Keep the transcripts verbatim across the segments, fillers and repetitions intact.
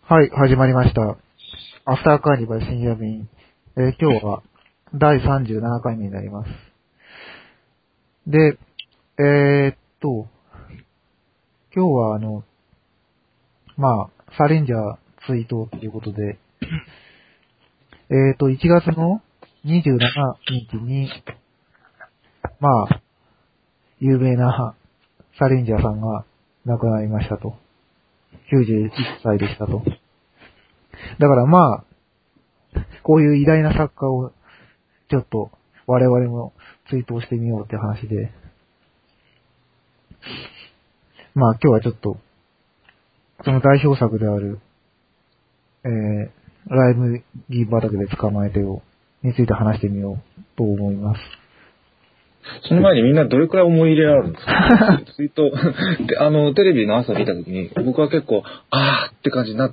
はい、始まりました。アフターカーニバル深夜便。えー今日はだいさんじゅうななかいめになります。で、えーっと、今日はあの、まあ、サリンジャー追悼ということで、えーっと、いちがつのにじゅうしちにちに、まあ、有名なサリンジャーさんが亡くなりましたと。きゅうじゅういっさいでしたと。だからまあ、こういう偉大な作家をちょっと我々も追悼してみようって話で、まあ今日はちょっと、その代表作である、えー、ライムギー畑で捕まえてを、について話してみようと思います。 その前にみんなどれくらい思い入れあるんですか？ツイートで、あの、テレビの朝見たときに、僕は結構、あーって感じになって、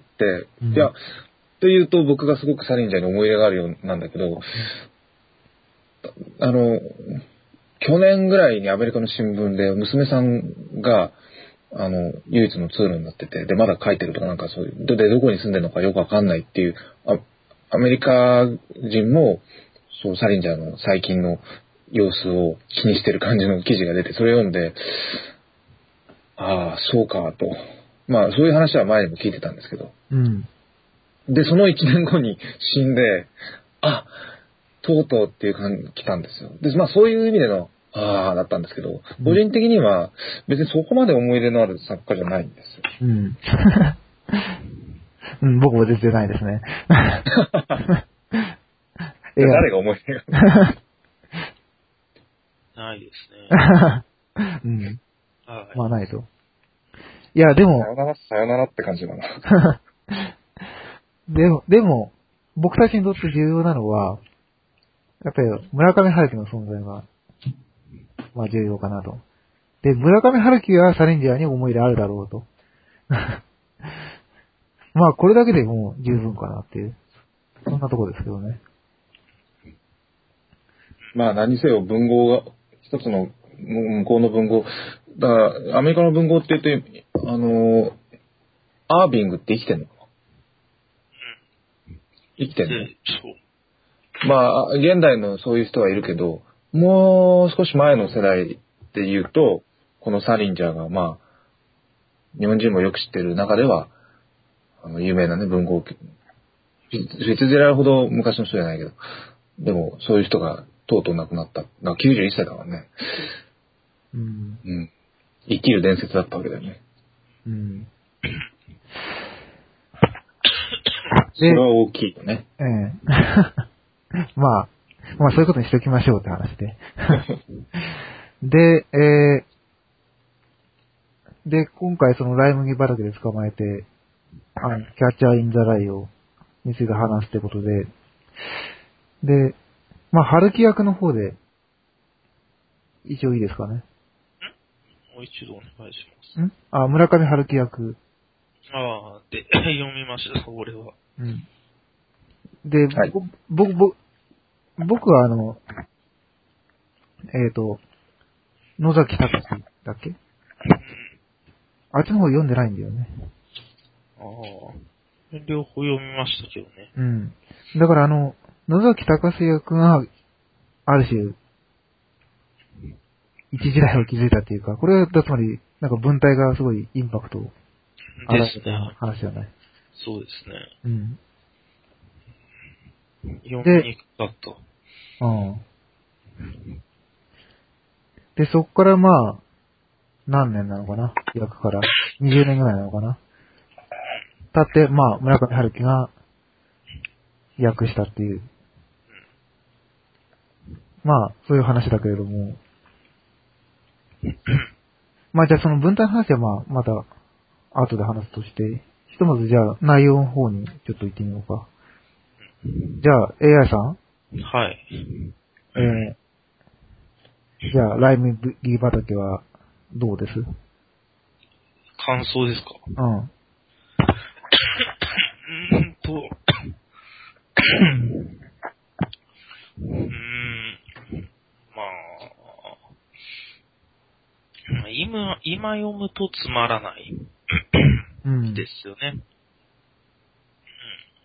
うん、いや、というと僕がすごくサリンジャーに思い入れがあるようなんだけど、うん、あの、去年ぐらいにアメリカの新聞で娘さんが、あの、唯一の通路になってて、で、まだ書いてるとかなんかそういう、で、どこに住んでるのかよくわかんないっていう、あアメリカ人も、そう、サリンジャーの最近の様子を気にしてる感じの記事が出て、それを読んで、ああ、そうか、と。まあ、そういう話は前にも聞いてたんですけど。 うん。で、 そのいちねんごに死んで、あ、とうとうっていう感じ来たんですよ。で、まあそういう意味での、ああ、だったんですけど、個人的には別にそこまで思い入れのある作家じゃないんですよ。 うん。うん、僕も全然ないですね。 誰が思い入れがあるないですね。 うん。 はい。 まあないと。いや、でも。 さよなら、さよならって感じだな。 でも、でも、僕たちにとって重要なのは、やっぱり村上春樹の存在が、まあ重要かなと。で、村上春樹はサリンジャーに思い入れあるだろうと。まあこれだけでもう十分かなっていう、そんなところですけどね。 まあ何せよ文豪が、一つの向こうの文豪、だからアメリカの文豪って言って、あの、アービングって生きてんのかな、うん、生きてんの、そう。まあ、現代のそういう人はいるけど、もう少し前の世代で言うと、このサリンジャーが、まあ、日本人もよく知ってる中では、あの、有名なね、文豪、フィッツジェラルほど昔の人じゃないけど、でも、そういう人がとうとう亡くなった。だからきゅうじゅういっさいだからね。 うん。 うん。生きる伝説だったわけだよね。 うん。 それは大きいよね。 ええ。まあ、まあそういうことにしておきましょうって話で。で、えー、で、今回そのライ麦畑で捕まえて、あの、キャッチャーインザライを、について話すってことで、で、まあ、春樹役の方で、一応いいですかね。 んもう一度お願いします。 んあ、村上春樹役。 ああ、で、読みました、俺は。 うん。で、 はい、 僕、僕、僕はあの、えっ、ー、と、野崎隆だっけ、うん、あっちの方読んでないんだよね。 ああ。両方読みましたけどね。 うん。だからあの、野崎隆役が、ある種、一時代を築いたっていうか、これは、つまり、なんか文体がすごいインパクトを表した話じゃない。 そうですね。 うん。 読みにくかった。 うん。で、そっからまあ、何年なのかな役から。にじゅうねんぐらいなのかな経って、まあ、村上春樹が訳したっていう。まあ、そういう話だけれども。まあ、じゃあその文体の話はまあ、また、後で話すとして、ひとまずじゃあ内容の方にちょっと行ってみようか。じゃあ、エーアイ さんはい。 えー、じゃあ、ライムギー畑はどうです？ 感想ですか？ うん。 うーんと、うーん、まあ、今、今読むとつまらないですよね。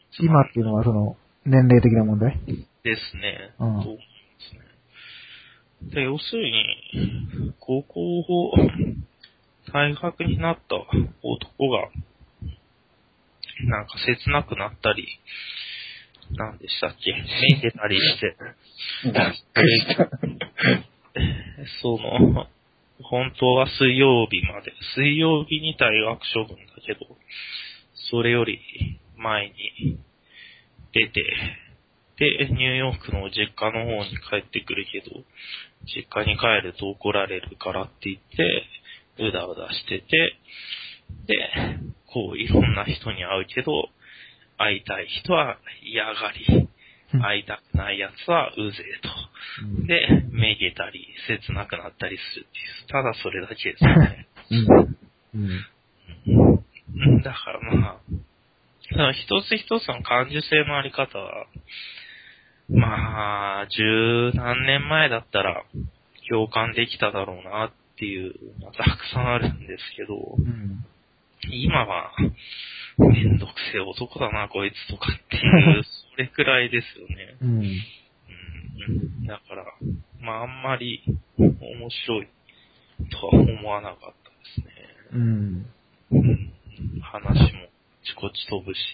今っていうのはその、年齢的な問題ですね。 うん。 そうですね。で、要するに、高校を退学になった男が、なんか切なくなったり、なんでしたっけ、めいてたりして、 がっかりした。 その、本当は水曜日まで、水曜日に退学処分だけど、それより前に出て、で、ニューヨークの実家の方に帰ってくるけど、実家に帰ると怒られるからって言って、うだうだしてて、で、こういろんな人に会うけど、会いたい人は嫌がり、会いたくない奴はうぜえと。で、めげたり、切なくなったりするっていう。ただそれだけですね。 うん。 うん。だからまあ、その一つ一つの感受性のあり方は、まあ、十何年前だったら共感できただろうなっていうのがたくさんあるんですけど、 うん、 今は、めんどくせえ男だな、こいつとかっていう、それくらいですよね。 うん。 うん、だから、まああんまり面白いとは思わなかったですね。 うん。 うん、話もちこち飛ぶし。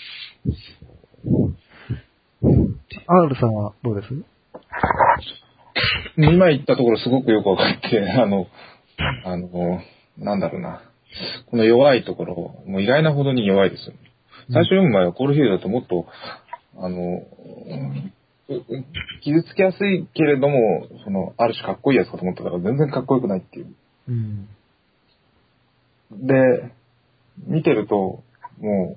アールさんはどうです？ 今言ったところすごくよくわかって、あの、あの、なんだろうな。この弱いところ、もう意外なほどに弱いですよね。最初読む前はコールフィールドだともっと、あの、傷つきやすいけれども、その、ある種かっこいいやつかと思ったから全然かっこよくないっていう。 うん。 で、見てると、も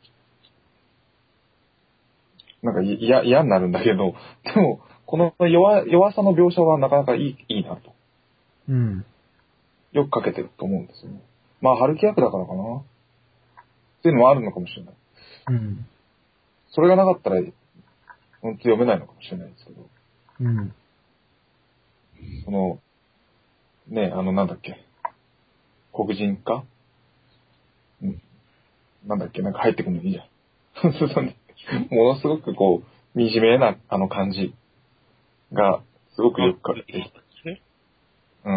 う、なんか嫌、嫌になるんだけど、でも、この弱、弱さの描写はなかなかいい、いいなと。 うん。 よく書けてると思うんですよね。まあ、春樹役だからかな。っていうのもあるのかもしれない。 うん。 それがなかったら、本当読めないのかもしれないですけど。 うん。 その、ね、あの、なんだっけ。黒人かうん。なんだっけ、なんか入ってくるのいいじゃん。そうそうね。ものすごくこう、惨めなあの感じが、すごくよく書けてきた。うん。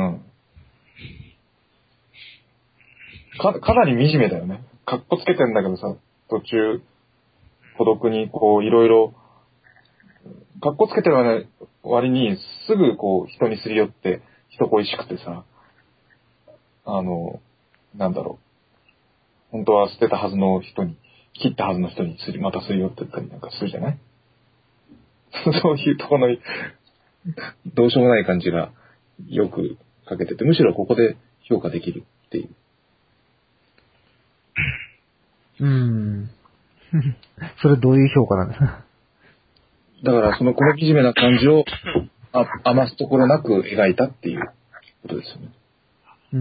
か、かなり惨めだよね。かっこつけてんだけどさ、途中、孤独にこう、いろいろ、かっこつけてる割に、すぐこう、人にすり寄って、人恋しくてさ、あの、なんだろう。本当は捨てたはずの人に、切ったはずの人にすり、またすり寄ってったりなんかするじゃないそういうところの、どうしようもない感じがよく書けてて、むしろここで評価できるっていう。 うん。それどういう評価なんですか？ だからそのこの惨めな感じをあ余すところなく描いたっていうことですよね。 うん。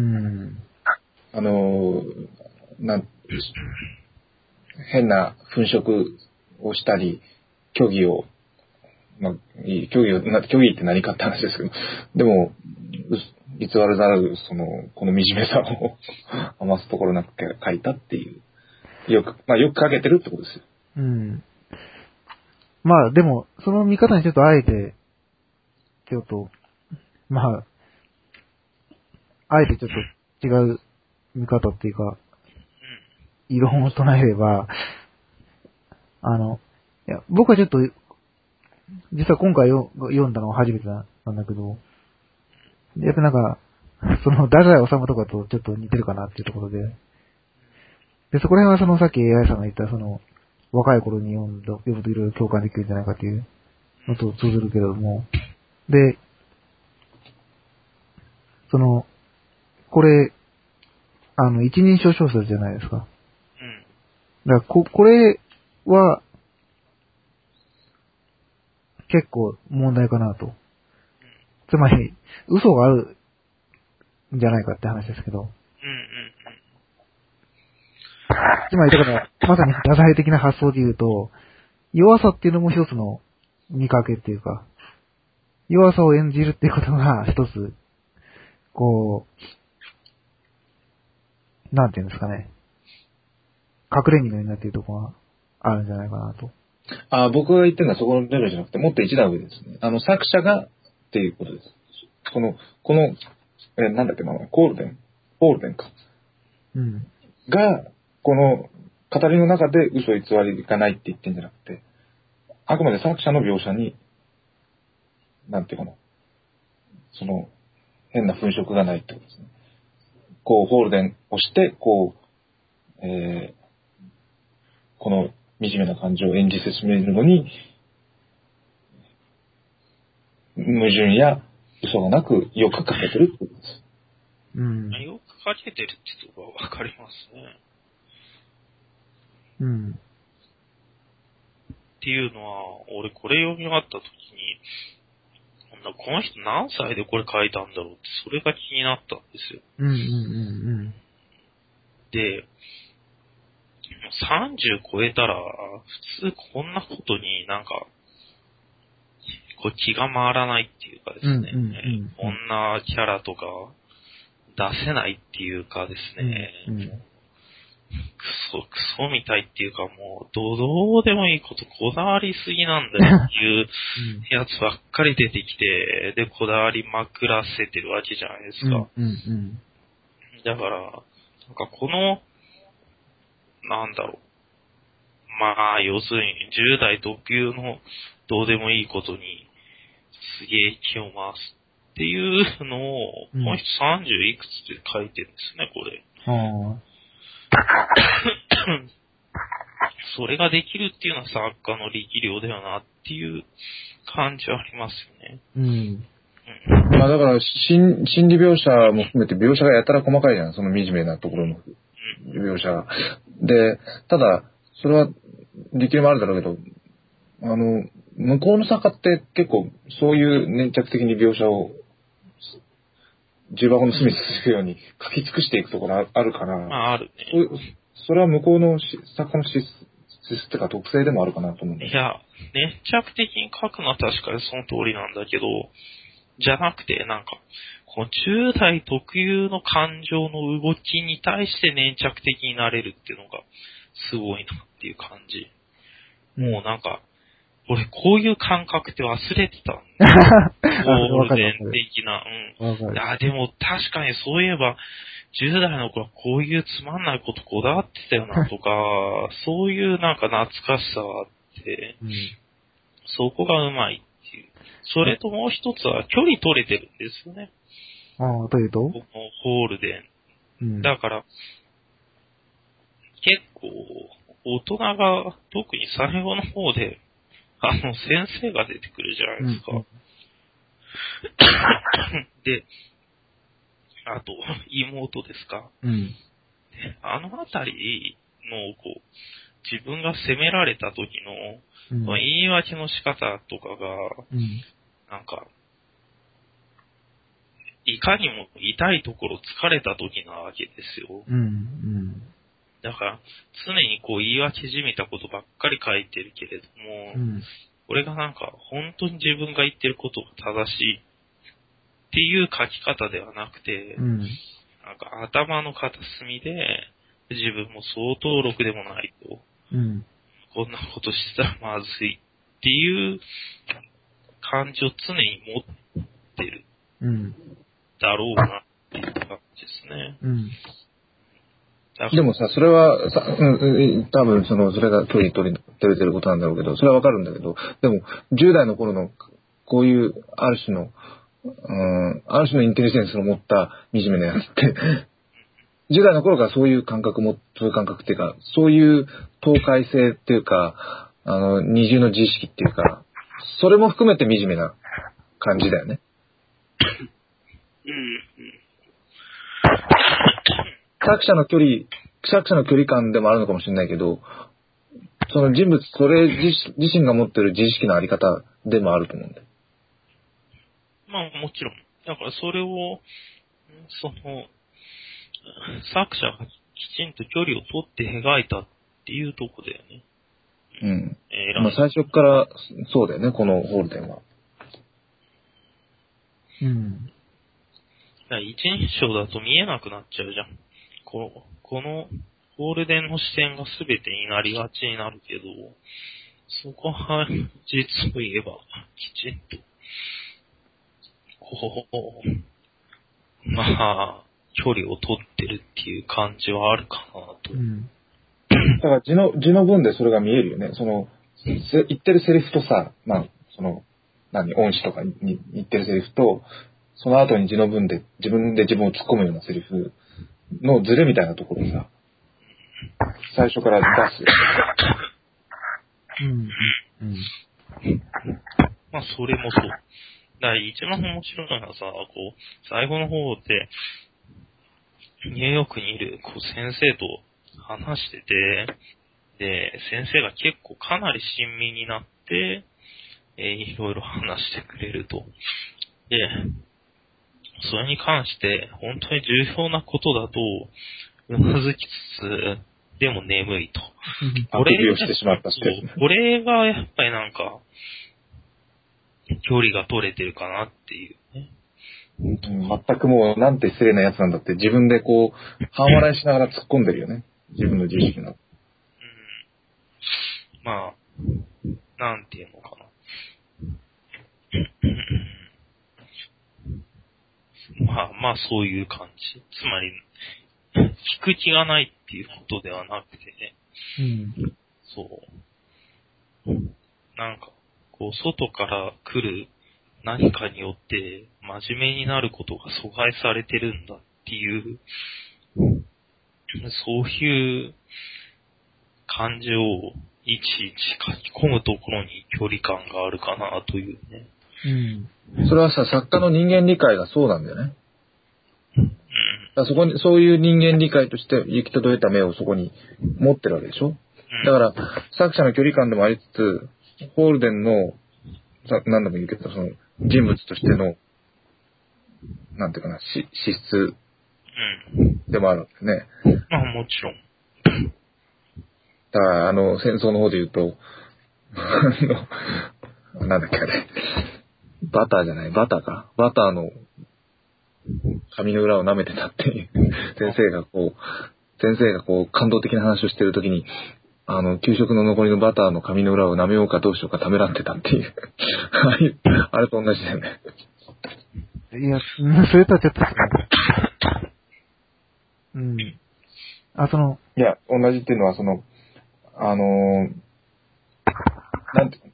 あの、なん変な粉飾をしたり、虚偽を、まあ、虚偽を、な虚偽って何かって話ですけど、でも、偽るならその、この惨めさを余すところなく書いたっていう、よく、まあよく書けてるってことですよ。 うん。まあでも、その見方にちょっとあえて、ちょっと、まあ、あえてちょっと違う見方っていうか、異論を唱えれば、あの、いや、僕はちょっと、実は今回よ読んだのは初めてなんだけど、やっぱなんか、その、太宰治とかとちょっと似てるかなっていうところで、で、そこら辺はそのさっき エーアイ さんが言ったその、若い頃に読んだ、読むといろいろ共感できるんじゃないかっていうのと通ずるけれども、で、その、これ、あの、一人称小説じゃないですか。 うん。 だからこ、これは、結構問題かなと。つまり、嘘があるんじゃないかって話ですけど。 うんうんつまり、だから、まさに太宰的な発想で言うと、弱さっていうのも一つの見かけっていうか、弱さを演じるっていうことが一つ、こう、なんていうんですかね。隠れ蓑になっているところがあるんじゃないかなと。 あ、僕が言ってるのはそこのレベルじゃなくて、もっと一段上ですね。あの、作者がっていうことです。この、この、え、なんだっけ、名前、コールデンコールデンか。 うん。 が、この、語りの中で嘘偽りがないって言ってんじゃなくて、あくまで作者の描写に、なんていうかな、その、変な粉飾がないってことですね。こう、ホールデンをして、こう、えー、この惨めな感情を演じ進めるのに、矛盾や嘘がなくよく書かれてるってことです。 うん。 よく書けてるってとこはわかりますね。 うん。 っていうのは、俺これ読み終わった時に、この人何歳でこれ書いたんだろうって、それが気になったんですよ。 うんうんうんで、さんじゅう超えたら、普通こんなことになんか、こう気が回らないっていうかですね、 うんうんうんうん、 こんなキャラとか出せないっていうかですね、 うんうん、 クソ、クソみたいっていうかもう、どどうでもいいことこだわりすぎなんだよっていうやつばっかり出てきて、で、こだわりまくらせてるわけじゃないですか。 うんうんうん、 だから、なんかこの、なんだろう。まあ、要するにじゅう代特有のどうでもいいことにすげえ気を回すっていうのを、 うん、 この人さんじゅういくつで書いてるんですね、これ。 あそれができるっていうのは作家の力量だよなっていう感じはありますよね。 うん。 うん、 まあだから心、心理描写も含めて描写がやたら細かいじゃん、その惨めなところの描写。で、ただ、それは力量もあるだろうけど、あの、向こうの作家って結構そういう粘着的に描写を重箱の隅にするように書き尽くしていくところあるから、 まあ、あるね。 それは向こうの作家の資質っていうか特性でもあるかなと思うんだよね。 いや、粘着的に書くのは確かにその通りなんだけど、じゃなくて、なんか、このじゅう代特有の感情の動きに対して粘着的になれるっていうのが、すごいなっていう感じ。もうなんか、俺こういう感覚って忘れてたんだ。ゴールデン的な。うん。あ、でも確かにそういえば、じゅう代の子はこういうつまんないことこだわってたよなとか、そういうなんか懐かしさがあって、うん、そこがうまいっていう。それともう一つは距離取れてるんですよね。 ああ、というとこのホールデン。うん、だから、結構、大人が、特に最後の方で、あの、先生が出てくるじゃないですか。うんうん、で、あと、妹ですか。 うん、 あのあたりの、こう、自分が責められた時の、うん、言い訳の仕方とかが、うん、なんか、いかにも痛いところ疲れた時なわけですよ。 うんうん、 だから、常にこう言い訳じみたことばっかり書いてるけれども、うん、これがなんか本当に自分が言ってることが正しいっていう書き方ではなくて、うん、なんか頭の片隅で自分も相当ろくでもないと、うん、こんなことしてたらまずいっていう感じを常に持ってる、うん、だろうなっていう感じですね。うんでもさ、それはさ、うん、多分その、それが距離取り、取れてることなんだろうけど、それはわかるんだけど、でも、じゅう代の頃の、こういう、ある種の、うん、ある種のインテリジェンスの持った惨めなやつって、じゅう代の頃からそういう感覚も、そういう感覚っていうか、そういう東海性っていうか、あの、二重の自意識っていうか、それも含めて惨めな感じだよね。 うん。 作者の距離、作者の距離感でもあるのかもしれないけど、その人物、それ自身が持ってる自意識のあり方でもあると思うんだよ。 まあもちろん。だからそれを、その、作者がきちんと距離を取って描いたっていうとこだよね。 うん。えー、まあ最初からそうだよね、このホールデンは。 うん。 一人称だと見えなくなっちゃうじゃん。この、このゴールデンの視点が全てになりがちになるけど、そこは実を言えばきちんと、こう、まあ、距離を取ってるっていう感じはあるかなと。 うん。 だから字の、字の文でそれが見えるよね。その、せ言ってるセリフとさ、まあ、その、何、恩師とかに言ってるセリフと、その後に字の文で自分で自分を突っ込むようなセリフのズレみたいなところをさ、最初から出す。 うん。うん。 まあ、それもそう。だから一番面白いのはさ、こう、最後の方で、ニューヨークにいるこう先生と話してて、で、先生が結構かなり親身になって、えー、いろいろ話してくれると。で、それに関して、本当に重要なことだと、うなずきつつ、でも眠いと。 これをしてしまったしてる。 これがやっぱりなんか、距離が取れてるかなっていうね。 うん、全くもう、なんて失礼なやつなんだって自分でこう、半笑いしながら突っ込んでるよね。自分の自意識の。 うん。まあ、なんていうのかな。まあまあそういう感じ。つまり、聞く気がないっていうことではなくてね。 うん。 そう。なんか、こう、外から来る何かによって、真面目になることが阻害されてるんだっていう、そういう感情をいちいち書き込むところに距離感があるかなというね。 うん。 それはさ、作家の人間理解がそうなんだよね。 うん。 だからそこに、そういう人間理解として行き届いた目をそこに持ってるわけでしょ。だから、作者の距離感でもありつつ、ホールデンの、さ何度も言うけど、その人物としての、なんていうかな、し資質うん。 でもあるわけね。 まあもちろん。 だから、あの、戦争の方で言うと、あの、なんだっけあれ、バターじゃない、バターか。バターの髪の裏を舐めてたっていう、先生がこう、先生がこう、感動的な話をしてるときに、あの、給食の残りのバターの髪の裏を舐めようかどうしようかためらってたっていう、あれと同じだよね。 いや、うんそれとはちょっと違う。うん。あ、その、 いや、同じっていうのは、その、あのー、なんて、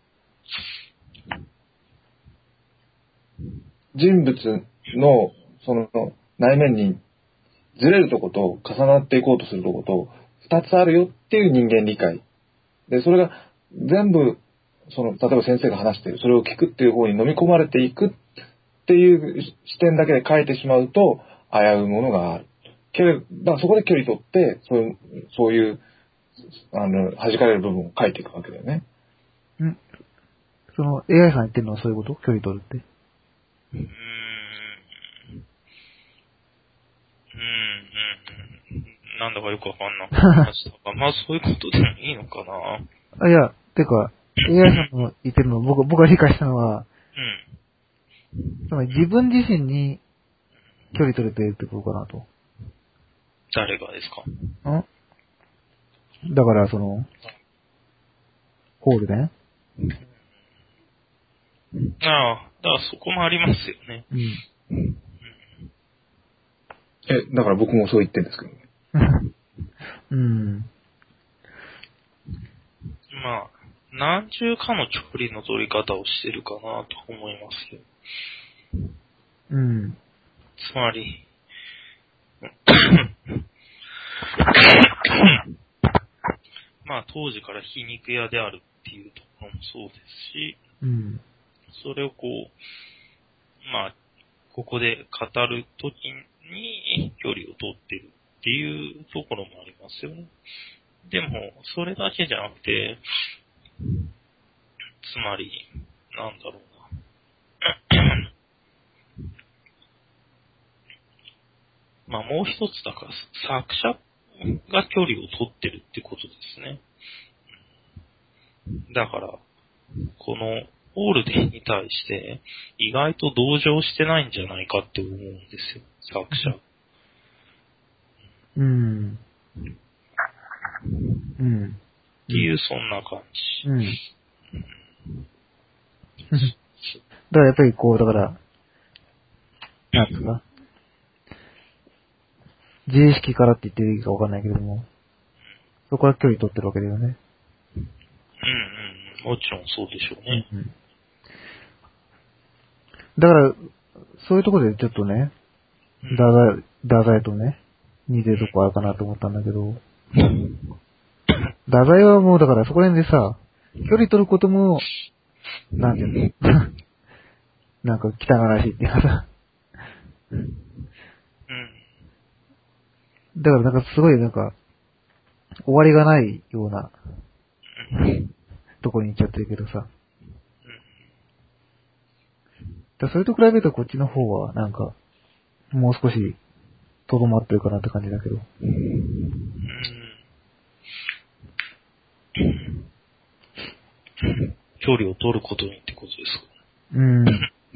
人物の、その、内面にずれるとこと重なっていこうとするとこと二つあるよっていう人間理解。で、それが全部、その、例えば先生が話している、それを聞くっていう方に飲み込まれていくっていう視点だけで書いてしまうと、危ういものがある。けれだからそこで距離取って、そういう、そういう、あの、弾かれる部分を書いていくわけだよね。 んその エーアイ さん言ってるのはそういうこと？距離取るって。 うーん。うん、うん、うん。なんだかよくわかんなくなりましたが、まあそういうことでもいいのかな。 あ、いや、てか、エーアイ さんの言ってるの、僕、僕が理解したのは、 うん。 つまり自分自身に距離取れてるってことかなと。 誰がですか？ んだから、その、ホールデンああ、だからそこもありますよね。 うん。 え、だから僕もそう言ってるんですけどね。 うん。 まあ、何重かの距離の取り方をしてるかなと思いますよ。 うん。 つまり、まあ当時から皮肉屋であるっていうところもそうですし、 うん。 それをこう、まあ、ここで語るときに距離を取ってるっていうところもありますよね。でも、それだけじゃなくて、つまり、なんだろうな。まあもう一つだから、作者が距離を取ってるってことですね。だから、このオールデンに対して意外と同情してないんじゃないかって思うんですよ、作者。 うん。 うん。 っていう、そんな感じ。 うん。だからやっぱりこう、だから、なんですか。自意識からって言っていいかわかんないけども、そこから距離取ってるわけだよね。 うんうん。もちろんそうでしょうね。 うん。だから、そういうところでちょっとね、 うんダザイ、ダザイとね、似てるとこあるかなと思ったんだけど、ダザイはもうだからそこら辺でさ、距離取ることも、なんていうのなんか汚らしいっていうかさ、 うん。 だからなんかすごいなんか、終わりがないようなところに行っちゃってるけどさ。だそれと比べるとこっちの方はなんか、もう少し、とどまってるかなって感じだけど。 距離を取ることにってことですか？ うん。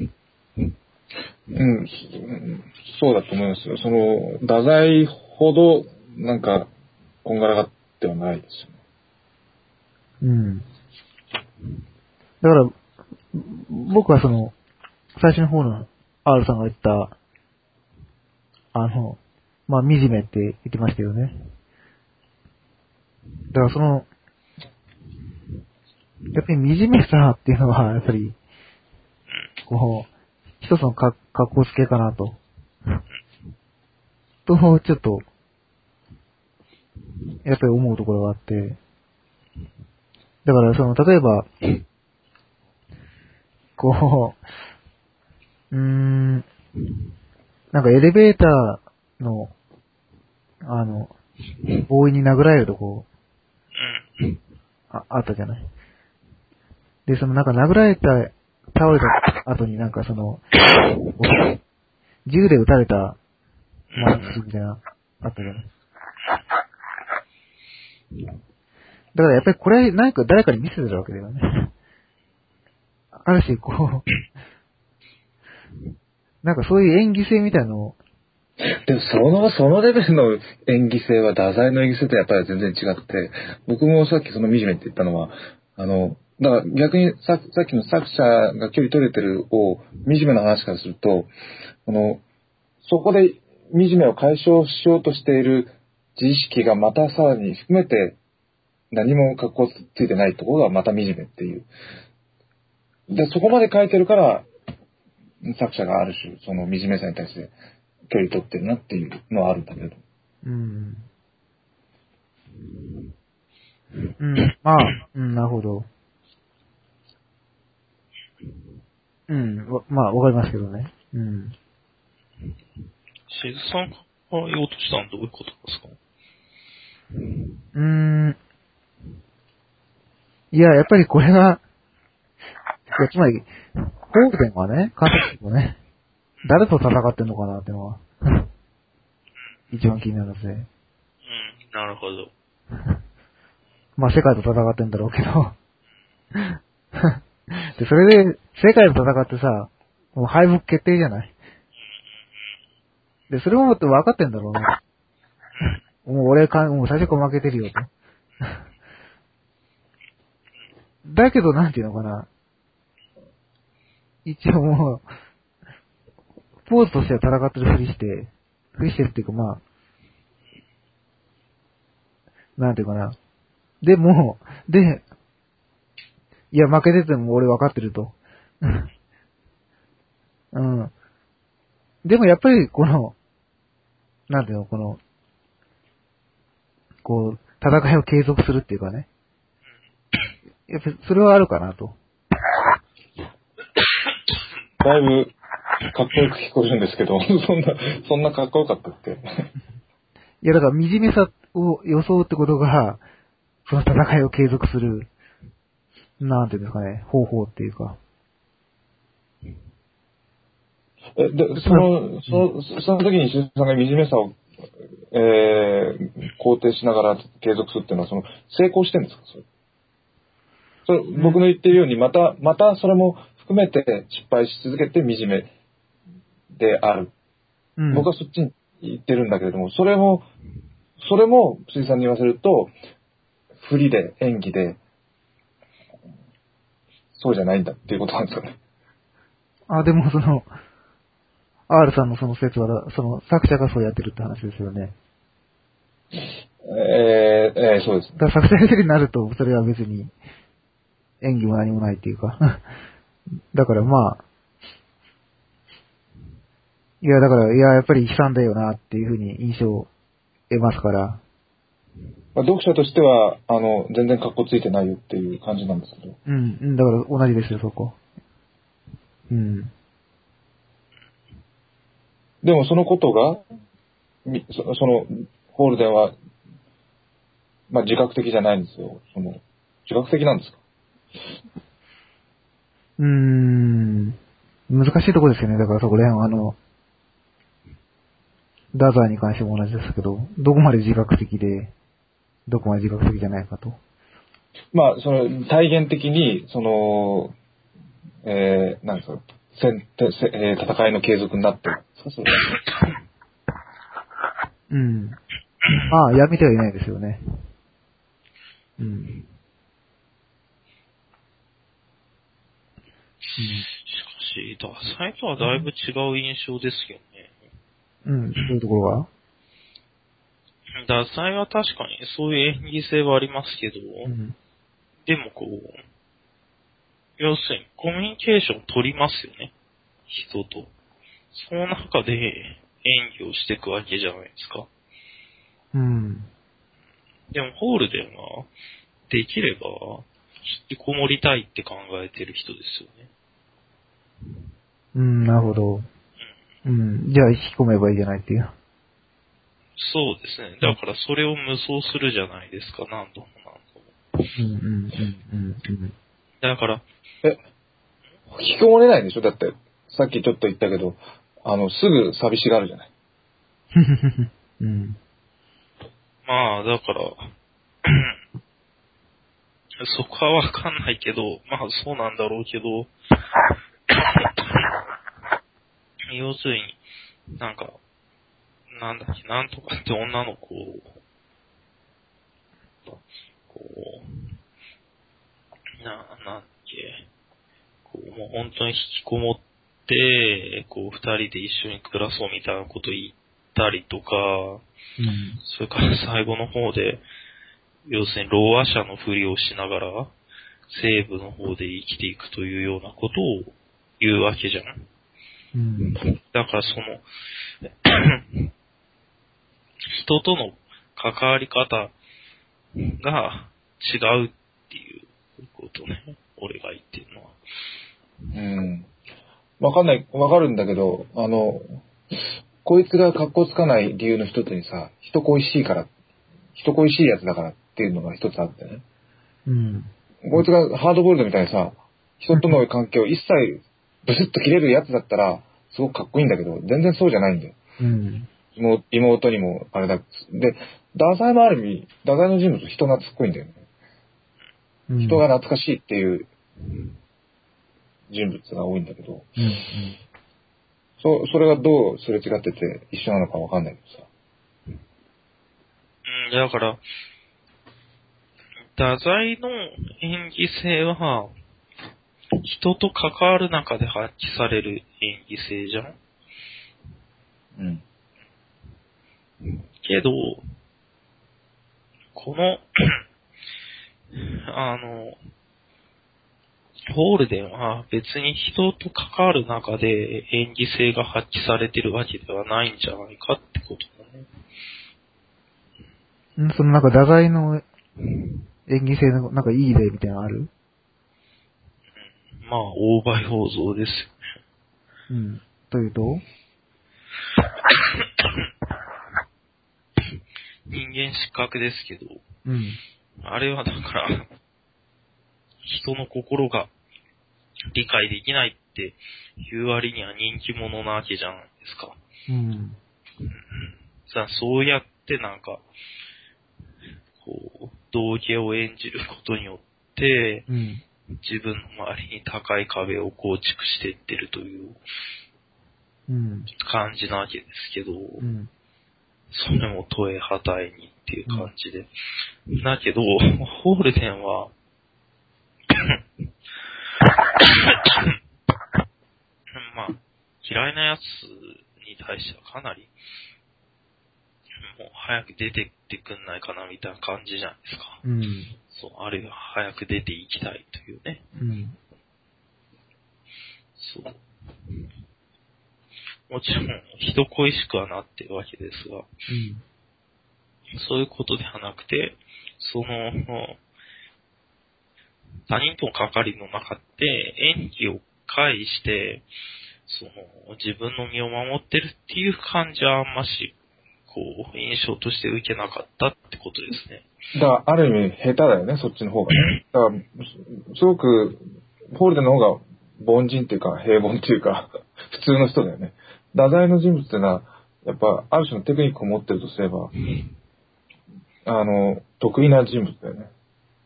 うん、そうだと思いますよ。その、太宰ほど、なんか、こんがらがってはないですよね。 うん。だから、僕はその、最初の方の R さんが言った、あの、まあ、惨めって言ってましたよね。だからその、やっぱり惨めさっていうのは、やっぱり、こう、一つのか格好つけかなと。と、ちょっと、やっぱり思うところがあって。だから、その、例えば、こう、うーん、なんかエレベーターの、あの、強引に殴られるとこ、あ、あったじゃない。で、そのなんか殴られた、倒れた後になんかその、銃で撃たれた、まあ、みたいな、あったじゃない。だからやっぱりこれ、なんか誰かに見せてるわけだよね。ある種、こう、なんかそういう演技性みたいなのを、 でもその、そのレベルの演技性は、太宰の演技性とやっぱり全然違って、僕もさっきその惨めって言ったのは、あの、だから逆にささっきの作者が距離取れてるを惨めな話からすると、あの、そこで惨めを解消しようとしている自意識がまたさらに含めて何も格好ついてないところがまた惨めっていう。で、そこまで書いてるから作者がある種その惨めさに対して距離取ってるなっていうのはあるんだけど。 うん。うん、まあ、うん、なるほど。うん、わまあ、わかりますけどね。うん。 しずさんが言おうとしたのはどういうことですか？ うーん。いや、やっぱりこれが、いや、つまり、ホールデンはね、監督もね、誰と戦ってんのかなっていうのは、一番気になるんですね。 うん、なるほど。 まあ、世界と戦ってんだろうけど。で、それで、世界と戦ってさ、もう敗北決定じゃない。で、それも分かってんだろうね。もう俺か、もう最初から負けてるよと。だけど、なんていうのかな。一応もう、ポーズとしては戦ってるふりして、ふりしてるっていうかまあ、なんていうかな。でも、で、いや、負けてても俺分かってると。うん。でもやっぱりこの、なんていうの、この、こう、戦いを継続するっていうかね。やっぱそれはあるかなと。 だいぶかっこよく聞こえるんですけど、そんな、そんなかっこよかったっけ？ いや、だから惨めさを装うってことが、その戦いを継続する、なんていうんですかね、方法っていうか。 えで、その、その、その時に石田さんが惨めさを、えー、肯定しながら継続するっていうのは、その、成功してるんですか？それ。それ僕の言ってるように、また、またそれも含めて失敗し続けて惨めである。 うん。 僕はそっちに言ってるんだけれども、それも、それも、辻さんに言わせると、 振りで、演技で、そうじゃないんだっていうことなんですよね。 あ、でもその、R さんのその説は、その作者がそうやってるって話ですよね。 えー、えー、そうですね。 だから作者レベルになると、それは別に演技も何もないっていうか。だからまあ、いやだから、いややっぱり悲惨だよなっていうふうに印象を得ますから。 まあ、読者としては、あの、全然格好ついてないよっていう感じなんですけど。 うん、うんだから同じですよ、そこ。うん。 でもそのことが、みそその、ホールデンは、まあ自覚的じゃないんですよ。その、自覚的なんですか？ うーん。難しいとこですよね。だからそこら辺はあの、ダザーに関しても同じですけど、どこまで自覚的で、どこまで自覚的じゃないかと。 まあ、その、体現的に、その、えー、なんですか、戦、せえー戦いの継続になってるんですか、それは。 うん。まあ、やめてはいないですよね。うん。 しかし、ダサいとはだいぶ違う印象ですよね。 うん。うん。どういうところがダサいは確かにそういう演技性はありますけど、 うん。 でもこう、要するにコミュニケーション取りますよね。人と。その中で演技をしていくわけじゃないですか。 うん。 でもホールデンは、できれば、引きこもりたいって考えてる人ですよね。 うん、なるほど。うん。じゃあ、引き込めばいいじゃないっていう。 そうですね。だからそれを無双するじゃないですか、何度も何度も。 うん、うん、うん、うん、うん。 だから、 え、引きこもれないんでしょ？だって、さっきちょっと言ったけど、あの、すぐ寂しがるじゃない。 うん。 まあ、だから、そこはわかんないけど、まあそうなんだろうけど、要するに、なんか、なんだっけ、なんとかって女の子を、こう、な、なんだっけ、こう、もう本当に引きこもって、こう、二人で一緒に暮らそうみたいなこと言ったりとか、 うん。 それから最後の方で、要するに、ろうあ者のふりをしながら、西部の方で生きていくというようなことを言うわけじゃん。 うん。 だからその、人との関わり方が違うっていうことね。俺が言ってるのは。 うん。わかんない、わかるんだけど、あの、こいつが格好つかない理由の一つにさ、人恋しいから、人恋しいやつだからっていうのが一つあってね。 うん。 こいつがハードボイルドみたいにさ、人との関係を一切ブスッと切れるやつだったら、すごくかっこいいんだけど、全然そうじゃないんだよ。 うん。 妹妹にもあれだ。で、ダサイもある意味、ダサイの人物人懐っこいんだよね。 うん。 人が懐かしいっていう人物が多いんだけど、 うん。 そそれがどうすれ違ってて一緒なのかわかんないけどさ。 うん、だから、太宰の演技性は、人と関わる中で発揮される演技性じゃん。 うん。 けど、この、あの、ホールデンは別に人と関わる中で演技性が発揮されてるわけではないんじゃないかってことだね。 うん。そのなんか、太宰の演技性の、なんかいい例みたいなのある？ まあ、大倍放像ですよね。 うん。というと人間失格ですけど、 うん。 あれはだから、人の心が理解できないっていう割には人気者なわけじゃないですか。 うん。 さあ、そうやってなんか、こう、道化を演じることによって、 うん。 自分の周りに高い壁を構築していってるといううん。 感じなわけですけど、 うん。 それも都営派対にっていう感じで。うん、だけど、ホールデンは、まあ、嫌いなやつに対してはかなり、もう早く出てってくんないかなみたいな感じじゃないですか。 うん。 そう、あるいは早く出ていきたいというね。 うん。 そう。もちろん、人恋しくはなってるわけですが、 うん。 そういうことではなくて、その、他人との関わりの中で演技を介して、その、自分の身を守ってるっていう感じはあんまし、こう、印象として受けなかったってことですね。 だから、ある意味、下手だよね、そっちの方がね。だから、すごく、ホールデンの方が凡人っていうか、平凡っていうか、普通の人だよね。太宰の人物っていうのは、やっぱ、ある種のテクニックを持ってるとすれば、あの、得意な人物だよね。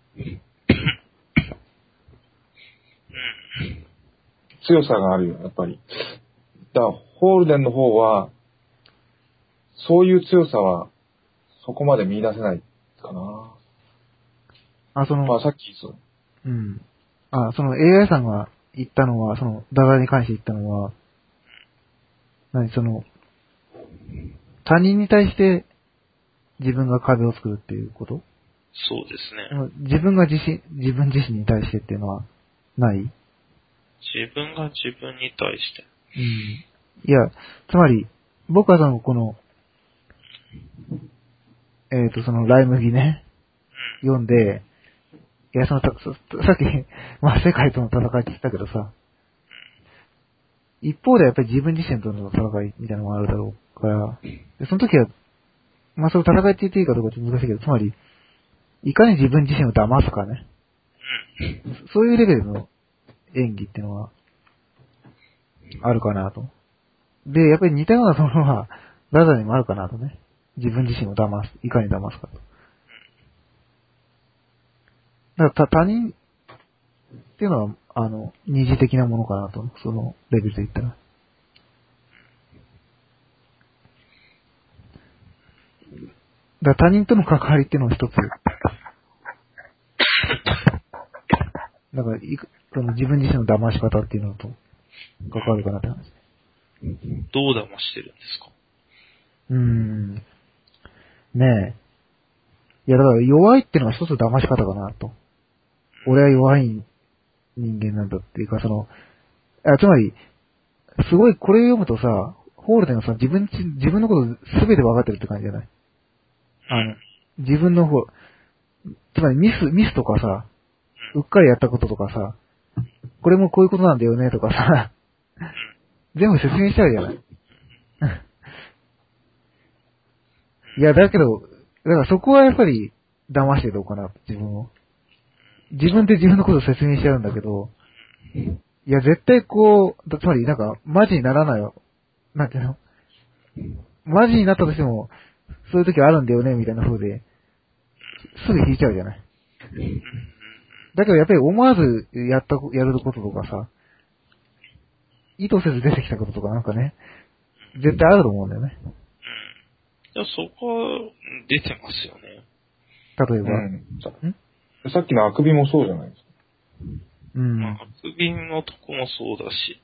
強さがあるよ、やっぱり。だから、ホールデンの方は、そういう強さは、そこまで見出せないかな。 あ、その、 まあ、さっき、そう。 うん。あ、その エーアイ さんが言ったのは、その、ダダに関して言ったのは、何、その、他人に対して自分が壁を作るっていうこと？ そうですね。 自分が自身、自分自身に対してっていうのは、ない？ 自分が自分に対して。 うん。いや、つまり、僕はその、この、えっと、その、ライ麦ね、読んで、いや、その、ささっき、まあ、世界との戦いって言ったけどさ、一方でやっぱり自分自身との戦いみたいなのがあるだろうから、でその時は、まあ、その戦いって言っていいかどうかちょっと難しいけど、つまり、いかに自分自身を騙すかね。そういうレベルの演技っていうのは、あるかなと。で、やっぱり似たようなものは、ラザにもあるかなとね。自分自身を騙す。いかに騙すかと。だから他人っていうのは、あの、二次的なものかなと。そのレベルで言ったら。だから他人との関わりっていうのを一つ。だから、いくその自分自身の騙し方っていうのと関わるかなって話。 どう騙してるんですか？ うーん。ねえ。いや、だから弱いっていうのは一つ騙し方かなと。俺は弱い人間なんだっていうか、その、あつまり、すごいこれ読むとさ、ホールデンがさ、自分ち、自分のことすべて分かってるって感じじゃない？あの、自分の方、つまりミス、ミスとかさ、うっかりやったこととかさ、これもこういうことなんだよねとかさ、全部説明しちゃうじゃない？いや、だけど、だからそこはやっぱり騙してどうかな、自分を。自分で自分のことを説明しちゃうんだけど、いや、絶対こう、つまりなんか、マジにならないよ。なんていうの？マジになったとしても、そういう時あるんだよね、みたいな風で、すぐ引いちゃうじゃない。だけどやっぱり思わずやった、やることとかさ、意図せず出てきたこととかなんかね、絶対あると思うんだよね。 うん。いや、そこは出てますよね。 例えば。 うん、さっきのあくびもそうじゃないですか。 うん。 まあ、あくびのとこもそうだし、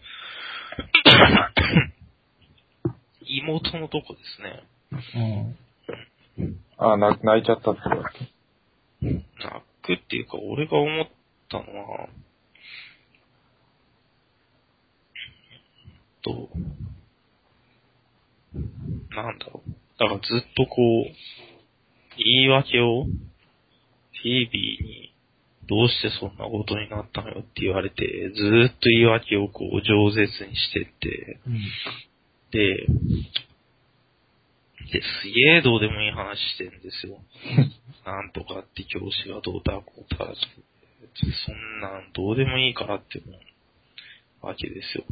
妹のとこですね。 うん。 ああ、泣いちゃったってことだっけ？ 泣くっていうか、俺が思ったのは、と、なんだろう。だからずっとこう、言い訳を、フィービーに、どうしてそんなことになったのよって言われて、ずーっと言い訳をこう、饒舌にしてって、 うん、 で、で、すげえどうでもいい話してるんですよ。なんとかって教師がどうだこうだ、そんなんどうでもいいからって思うわけですよ。 うん、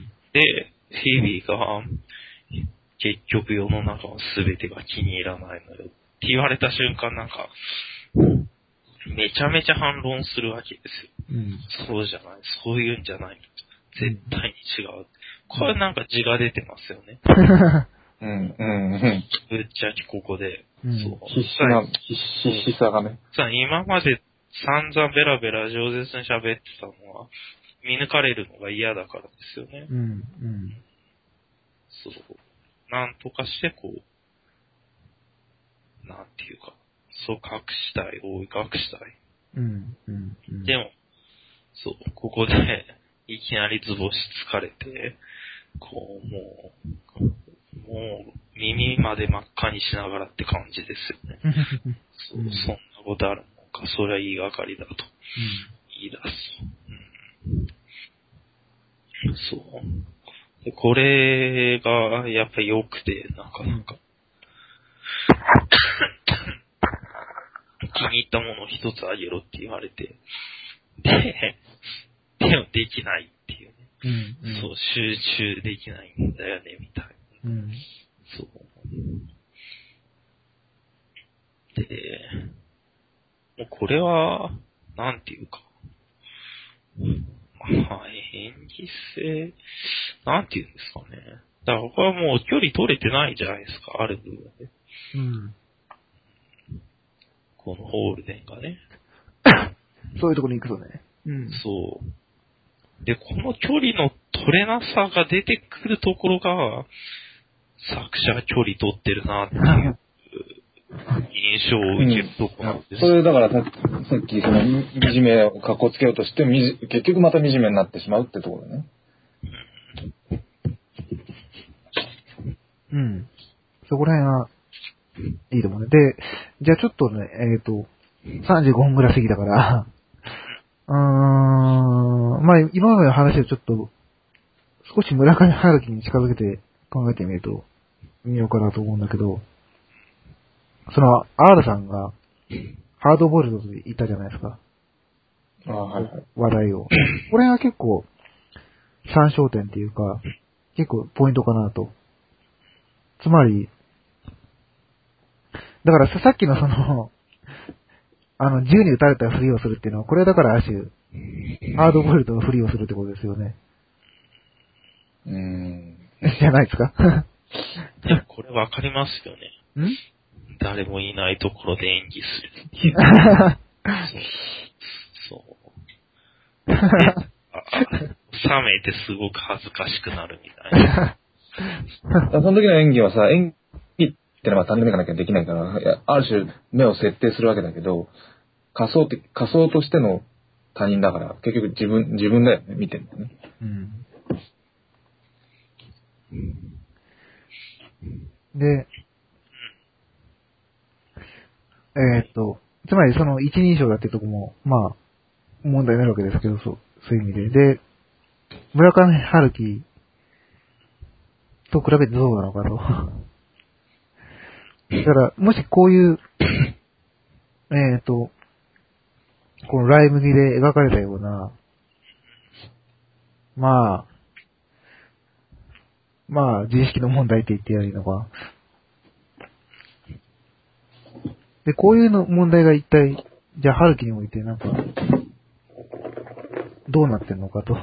で、フィービーが、結局世の中は全てが気に入らないのよって言われた瞬間なんか、めちゃめちゃ反論するわけですよ。 うん、 そうじゃない、そういうんじゃない。絶対に違う。これなんか字が出てますよね。 うん、うん、うん。 ぶっちゃけここで。 うん、 そう。 必死な、必死、必死さがね。 さ、今まで散々ベラベラ饒舌に喋ってたのは、見抜かれるのが嫌だからですよね。 うん、うん。 そう。なんとかしてこう、なんていうか、そう隠したい、覆い隠したい。 うん、うん、うん。 でも、そう、ここで、いきなり図星つかれて、こう、もう、もう、耳まで真っ赤にしながらって感じですよね。そう、 うん、 そんなことあるのか、それは言いがかりだと言い出す。うん、そう。で、これが、やっぱり良くて、なかなか。気に入ったものを一つあげろって言われて、で、でもできないっていうね。 うんうん、 そう、集中できないんだよね、みたいな。 うん、 そう。で、もうこれは、なんていうか、まあ、演技性、なんていうんですかね。だからここはもう距離取れてないじゃないですか、ある部分で。 うん。 このホールデンがね。 そういうところに行くとね。うん。 そう。で、この距離の取れなさが出てくるところが、作者が距離取ってるなっていう印象を受けるところなんです。 それだからささっきその惨めを格好つけようとしてみじ結局また惨めになってしまうってところだね。 うん。そこら辺はいいと思うね。で、じゃあちょっとね、えっと、さんじゅうごふんぐらい過ぎたから、うーん、まあ今までの話をちょっと、少し村上春樹に近づけて考えてみると、見ようかなと思うんだけど、その R さんが、ハードボイルドと言ったじゃないですか。 ああ、はいはい。 話題を。これが結構、参照点っていうか、結構ポイントかなと。つまり、だからささっきのその、あの、銃に撃たれたふりをするっていうのは、これはだからある種、ハードボイルドのふりをするってことですよね。 うーん。 じゃないですか。 でもこれわかりますよね。 ん誰もいないところで演技するっていう。そう。そう。で、あ冷めてすごく恥ずかしくなるみたいな。 その時の演技はさ、演技ってのは単純になきゃできないから、いやある種目を設定するわけだけど、仮想的、仮想としての他人だから、結局自分、自分だよね、見てるんだよね。 うん。で、えーっと、つまりその一人称だってとこも、まあ、問題になるわけですけど、そう、そういう意味で。で、村上春樹と比べてどうなのかと。だから、もしこういう、えーっと、このライ麦で描かれたような、まあ、まあ、自意識の問題って言ってやるのか。で、こういうの問題が一体、じゃあ、春樹においてなんか、どうなってんのかと。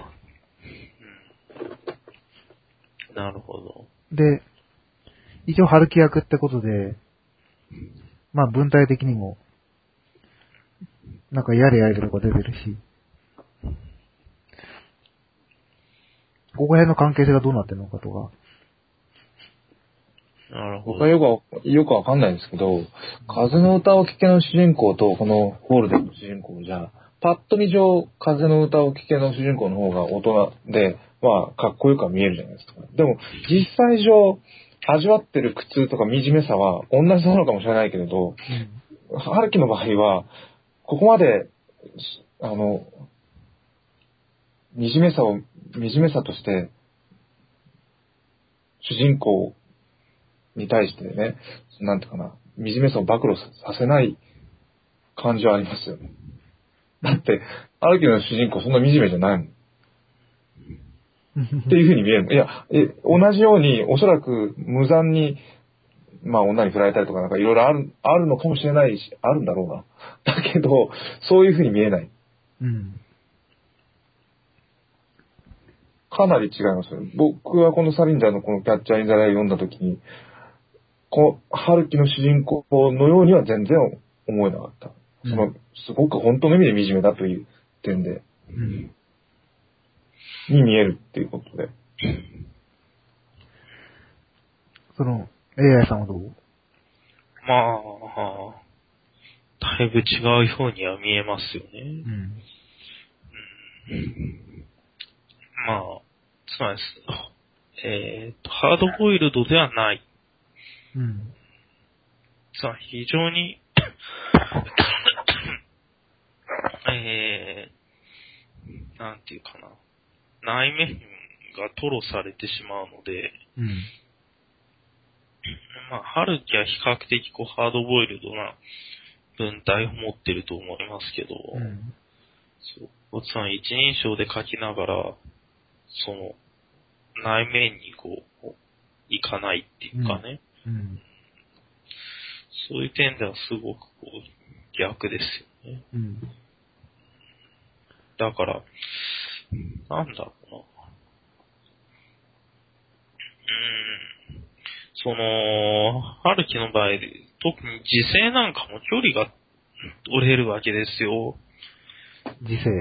なるほど。 で、一応春樹役ってことで、まあ文体的にも、なんかやれやれとか出てるし、ここら辺の関係性がどうなってんのかとか。 なるほど。 僕はよく、よくわかんないんですけど、風の歌を聴けの主人公とこのゴールデンの主人公じゃ、パッと見上、風の歌を聴けの主人公の方が大人で、まあ、かっこよくは見えるじゃないですか。でも、実際上、味わってる苦痛とか惨めさは同じなのかもしれないけれど、 うん、 春樹の場合は、ここまで、あの、惨めさを、惨めさとして、主人公に対してね、なんていうかな、惨めさを暴露させない感じはありますよね。だって、春樹の主人公そんな惨めじゃないもん。っていう風に見える。いや、え、同じように、おそらく無残に、まあ女に振られたりとかなんかいろいろある、あるのかもしれないし、あるんだろうな。だけど、そういう風に見えない。 うん。 かなり違いますよね。僕はこのサリンジャーのこのキャッチャーインザライ読んだ時に、こう、春樹の主人公のようには全然思えなかった。うん、その、すごく本当の意味で惨めだという点で、うん、に見えるっていうことで。 その、エーアイ さんはどう？ まあ、だいぶ違うようには見えますよね。うんうん、まあ、つまり、えーと、ハードボイルドではない。うん、つまり非常に、えー、なんていうかな、内面が吐露されてしまうので、うん、まあ、春樹は比較的こうハードボイルドな文体を持ってると思いますけど、うん、そうつまり一人称で書きながら、その、内面にこう、いかないっていうかね、うんうん、そういう点ではすごくこう、逆ですよね。うん、だから、なんだろうな。うーん。その、春樹の場合、特に時勢なんかも距離が取れるわけですよ。 時勢。うん。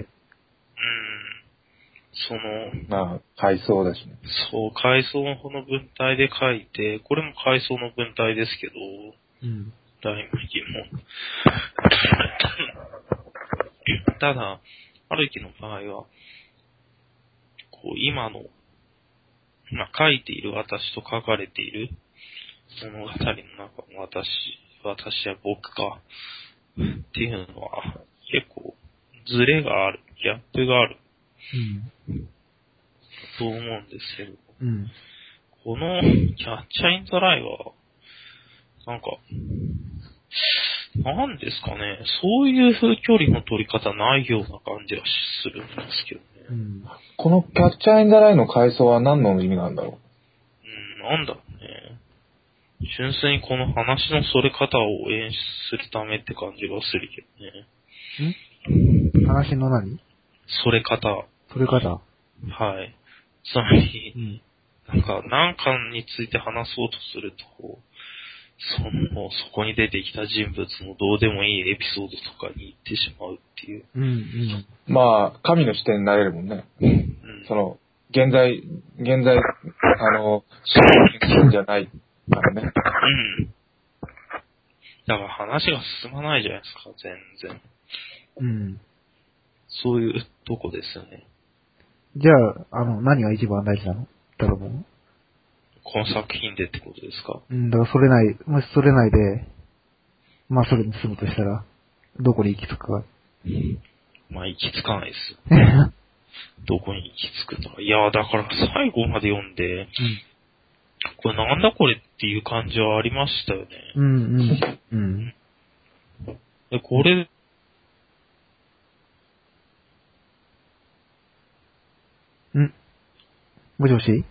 その、 まあ、階層だしね。 そう、階層の文体で書いて、これも階層の文体ですけど、うん。大麦も。ただ、春樹の場合は、こう、今の、まあ、書いている私と書かれている物語の中の私、私は僕か、っていうのは、結構、ズレがある、ギャップがある、うん、と思うんですけど、うん、この、キャッチャーインザライは、なんか、なんですかね、そういう距離の取り方ないような感じがするんですけどね。 うん、このキャッチャーインザライの階層は何の意味なんだろう？ うん、なんだろうね。純粋にこの話のそれ方を演出するためって感じがするけどね。ん？話の何？ それ方。 それ方。 はい。つまり、うん、なんか、何かについて話そうとすると、その、そこに出てきた人物のどうでもいいエピソードとかに行ってしまうっていう。 うんうん。まあ、神の視点になれるもんね。うん、その、現在、現在、あの、信じゃないからね。 うん。だから話が進まないじゃないですか、全然。うん。そういうとこですよね。 じゃあ、あの、何が一番大事なのだろうもこの作品でってことですか？ うん、だからそれない、もしそれないで、まあそれに住むとしたら、どこに行き着くか。 まあ行き着かないですよ。どこに行き着くとか。いや、だから最後まで読んで、うん、これなんだこれっていう感じはありましたよね。 うんうん。うん。 で、これ、 んもしもし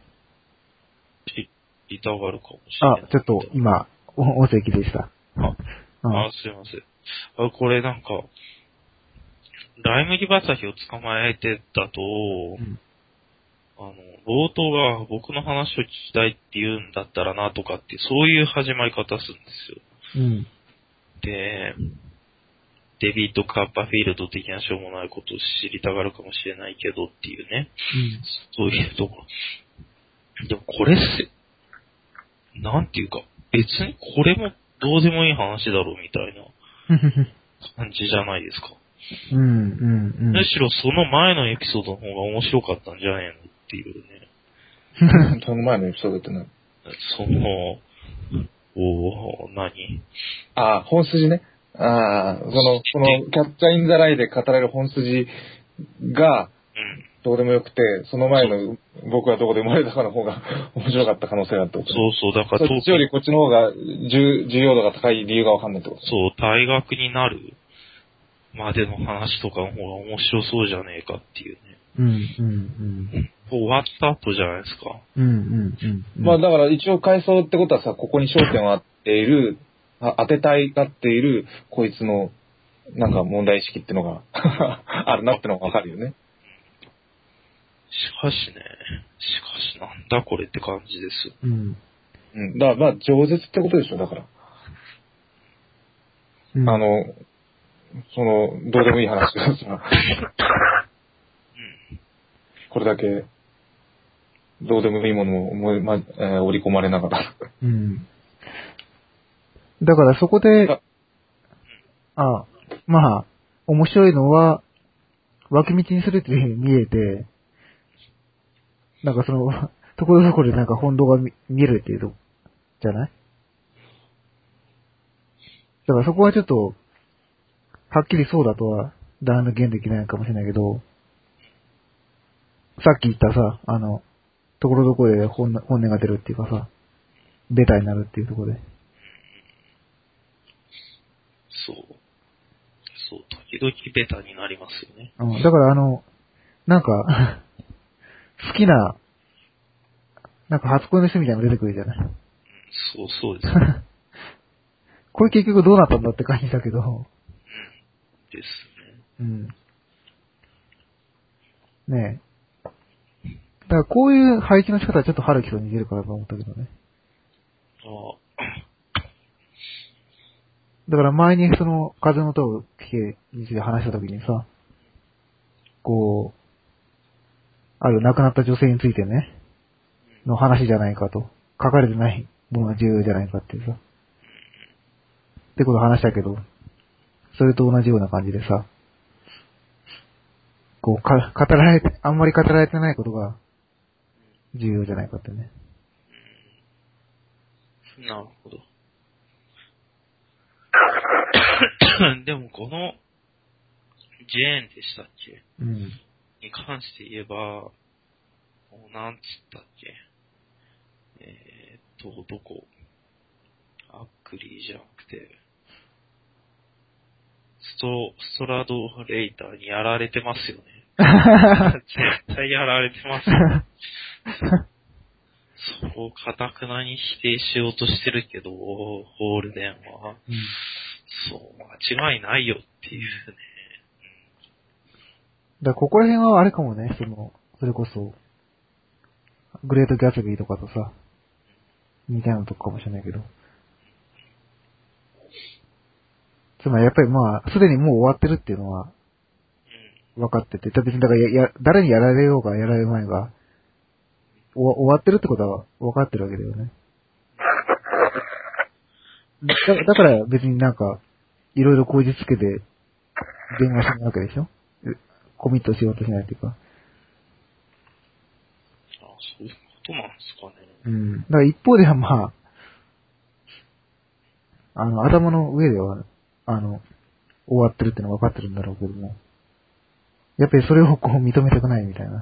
痛がるかもしれない。 あ、ちょっと今、音声切れでした。 あ、あ、あすいません。あ、これなんか、ライ麦畑を捕まえてたと、うん、あの、冒頭が僕の話を聞きたいって言うんだったらなとかって、そういう始まり方するんですよ。うん、で、デビッド・カッパーフィールド的なしょうもないことを知りたがるかもしれないけどっていうね。うん、そういうところ。でもこれっす、なんていうか、別にこれもどうでもいい話だろうみたいな感じじゃないですか。 うんうんうん、 むしろその前のエピソードの方が面白かったんじゃねえのっていうね。その前のエピソードって何？ その、おー、何？ ああ、本筋ね。ああ、その、このキャッチャーインザライで語られる本筋が、どうでもよくて、その前の僕はどこで生まれたかの方が面白かった可能性があったってこと。 そうそう、だからそっちよりこっちの方が重重要度が高い理由がわかんないってこと。 そう、退学になるまでの話とかの方が面白そうじゃねえかっていうね。 うんうんうん。 終わった後じゃないですか。 うんうんうん。 まあだから一応回想ってことはさ、ここに焦点を当ている、あ当てたいがっているこいつのなんか問題意識ってのがあるなってのがわかるよね。 かしね、しかしなんだこれって感じです。 うん。 うん。だから、まあ、饒舌ってことでしょ、だから。 うん、 あの、その、どうでもいい話がさ、これだけ、どうでもいいものを思い、ま、えー織り込まれながら。 うん。だからそこで、あ、まあ、面白いのは、脇道にするっていうふうに見えて、なんかその、ところどころでなんか本堂が見見えるっていうと、じゃない？だからそこはちょっと、はっきりそうだとは断言できないかもしれないけど、さっき言ったさ、あの、ところどころで本音本音が出るっていうかさ、ベタになるっていうところで。 そう。そう、時々ベタになりますよね。 うん、だからあの、なんか、好きな、なんか初恋の人みたいなの出てくるじゃない。 うん、そうそうですね。 これ結局どうなったんだって感じだけど、 うん。ですね。 うん。ねえ。だからこういう配置の仕方はちょっと春樹と似てるからと思ったけどね。 あだから前にその風の音を聞けについて話した時にさ、こう、ある亡くなった女性についてね、の話じゃないかと。書かれてないものが重要じゃないかっていうさ。ってことを話したけど、それと同じような感じでさ、こう、か、語られて、あんまり語られてないことが重要じゃないかってね。 あ、なるほど。でもこの、ジェーンでしたっけうん。 に関して言えば、もうなんつったっけえーっと、どこアクリーじゃなくて、スト、ストラドレイターにやられてますよね。絶対やられてますよ。そう、かたくなに否定しようとしてるけど、ホールデンは。 うん、 そう、間違いないよっていうね。 だからここら辺はあれかもね、その、それこそ、グレートギャツビーとかとさ、似たようなとこかもしれないけど。つまりやっぱりまあ、すでにもう終わってるっていうのは、分かってて、別にだからや、や、誰にやられようがやられる前が、お終わってるってことは分かってるわけだよね。だだから別になんか、いろいろ口実つけて、電話しないわけでしょ？コミットしようとしないっていうか。 あ、そういうことなんですかね。 うん。だから一方ではまあ、あの、頭の上では、あの、終わってるってのは分かってるんだろうけども、やっぱりそれをこう認めたくないみたいな。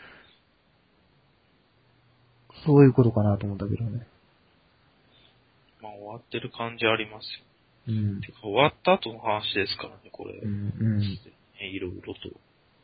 そういうことかなと思ったけどね。 まあ終わってる感じありますよ。 うん。 てか終わった後の話ですからね、これ。 うん、うん。 いろいろと。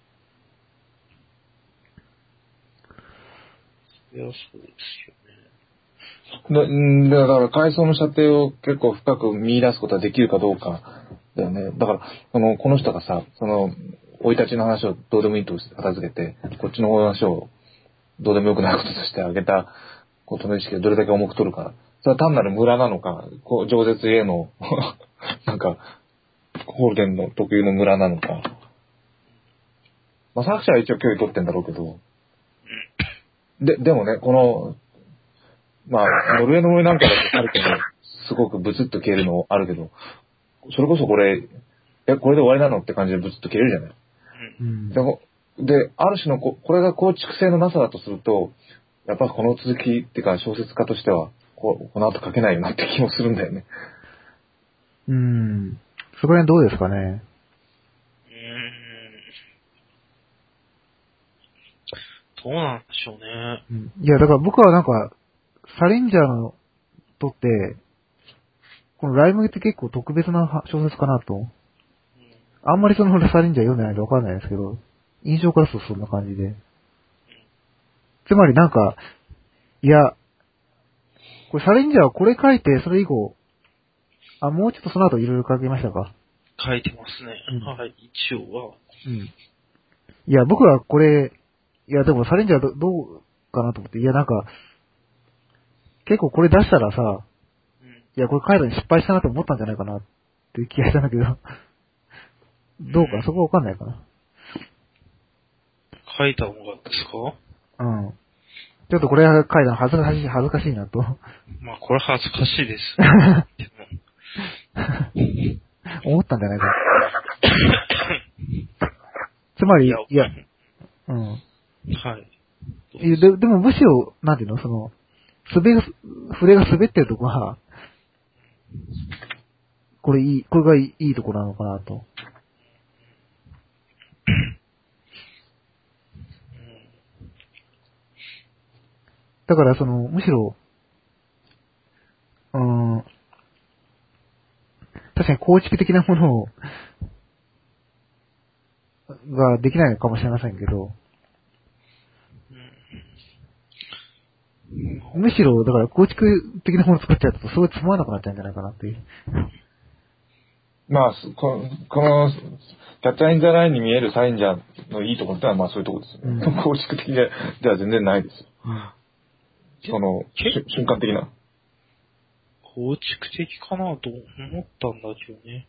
いや、そうですよね。 だんだから、階層の射程を結構深く見出すことができるかどうかだよね。だから、その、この人がさ、その、生い立ちの話をどうでもいいとして片付けて、こっちの話をどうでもよくないこととしてあげたことの意識をどれだけ重く取るか。それは単なるムラなのか、こう、饒舌への、なんか、ホールデンの特有のムラなのか。まあ、作者は一応距離取ってんだろうけど、で、でもね、この、まあ、ノルウェーの森なんかだとあるけど、すごくブツッと消えるのあるけど、それこそこれ、え、これで終わりなのって感じでブツッと消えるじゃない。 うん。 でも、で、ある種のこ、これが構築性のなさだとすると、やっぱこの続きっていうか小説家としては、ここの後書けないよなって気もするんだよね。 うん。そこら辺どうですかね。 うーん。どうなんでしょうね。 うん。いや、だから僕はなんか、サリンジャーのとって、このライムって結構特別な小説かなと。あんまりそのサリンジャー読んでないんでわかんないですけど、印象からするとそんな感じで。つまりなんか、いや、これサリンジャーはこれ書いて、それ以降、あ、もうちょっとその後いろいろ書きましたか？ 書いてますね。 うんはい、一応は。 うん。いや、僕はこれ、 いや、でもサレンジャーどどうかなと思って、いや、なんか、結構これ出したらさ、 うん。 いや、これカイドに失敗したなと思ったんじゃないかなっていう気がしたんだけど、どうか、そこわかんないかな。 書いた方がですか？ うん。ちょっとこれはカイド恥ずかしい、恥ずかしいなと。 まあ、これ恥ずかしいです。でも。 思ったんじゃないかな。つまり、 いいや、 や、うん。 はい。 いやででもむしろ、なんていうの、その、滑が、筆が滑ってるとこは、これいい、これがいい、いいとこなのかなと。だからその、むしろ、うーん、確かに構築的なものを、ができないのかもしれませんけど、むしろ、だから構築的なものを作っちゃうと、すごいつまらなくなっちゃうんじゃないかなっていう。 まあ、すこの、この、キャッチャーインザラインに見えるサインジャーのいいところってのは、まあそういうところですよね。 うん構築的ででは全然ないですよ。 うんその、し瞬間的な。 構築的かなと思ったんだけどね。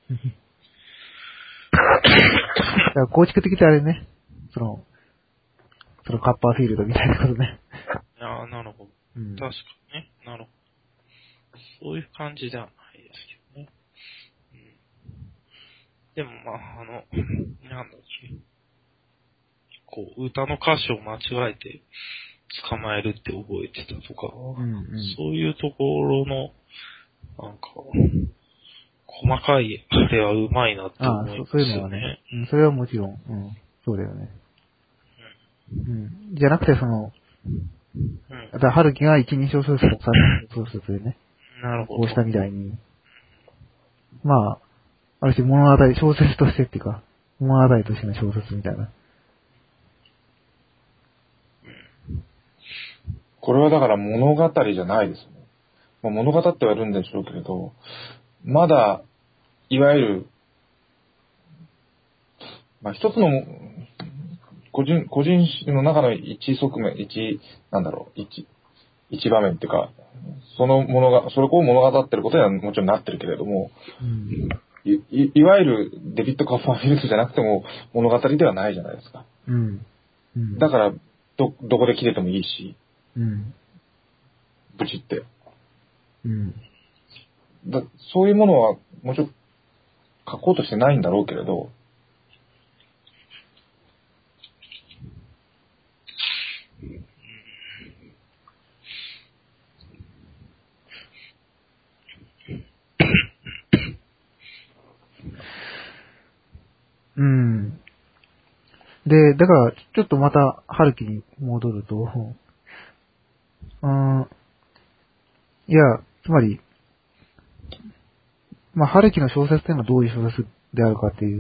だから構築的ってあれね、その、そのカッパーフィールドみたいなことね。 ああ、なるほど。 うん確かにね。なるほど。そういう感じではないですけどね。うん、でもまあ、あの、なんだっけ。こう、歌の歌詞を間違えて捕まえるって覚えてたとか、 うんうんそういうところの、なんか、細かい、あれはうまいなってああ、 思いますそそういうのよね。 はね。うん、それはもちろん、うん、そうだよね。うん。じゃなくて、その、 うん。 だから春樹が一人称小説と三人称小説でね、 なるほど。 こうしたみたいに、まあ、ある種物語、小説としてっていうか、物語としての小説みたいな。 これはだから物語じゃないですね。まあ、物語ってはいるんでしょうけれど、まだ、いわゆる、まあ一つの、個人、個人史の中の一側面、一、なんだろう、一、一場面っていうか、そのものが、それを物語ってることにはもちろんなってるけれども、 うん。 い, い, いわゆるデビッド・カッパーフィールドじゃなくても物語ではないじゃないですか。 うん。うん。 だから、ど、どこで切れてもいいし、 うん。 ブチって。 うん。 だそういうものはもちろん書こうとしてないんだろうけれど、 うん。で、だから、ちょっとまた、春樹に戻ると、うん、いや、つまり、まあ、春樹の小説っていうのはどういう小説であるかっていう、